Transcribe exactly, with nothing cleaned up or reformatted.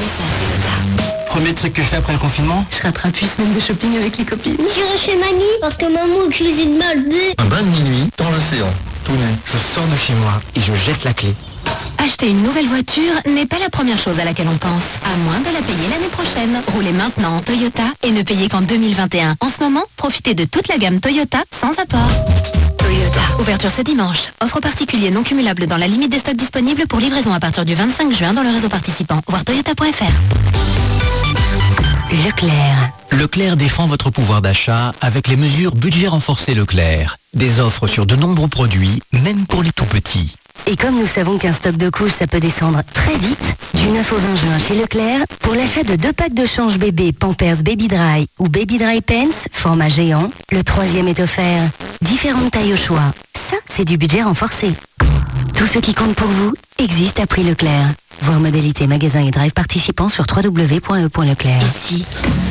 Toyota. Premier truc que je fais après le confinement, Je rattrape une semaine de shopping avec les copines. J'irai chez mamie parce que maman cuisine mal. Un bain de minuit dans l'océan, tout nu. je sors de chez moi et je jette la clé. Acheter une nouvelle voiture n'est pas la première chose à laquelle on pense, à moins de la payer l'année prochaine. Roulez maintenant en Toyota et ne payez qu'en deux mille vingt et un. En ce moment, profitez de toute la gamme Toyota sans apport. Toyota. Ouverture ce dimanche. Offre particulier non cumulable dans la limite des stocks disponibles pour livraison à partir du vingt-cinq juin dans le réseau participant. Voir toyota point f r. Leclerc. Leclerc défend votre pouvoir d'achat avec les mesures budget renforcé Leclerc. Des offres sur de nombreux produits, même pour les tout petits. Et comme nous savons qu'un stock de couches, ça peut descendre très vite, du neuf au vingt juin chez Leclerc, pour l'achat de deux packs de change bébé Pampers Baby Dry ou Baby Dry Pants, format géant, le troisième est offert. Différentes tailles au choix. Ça, c'est du budget renforcé. Tout ce qui compte pour vous existe à prix Leclerc. Voir modalité magasin et drive participants sur w w w point e point leclerc. Ici,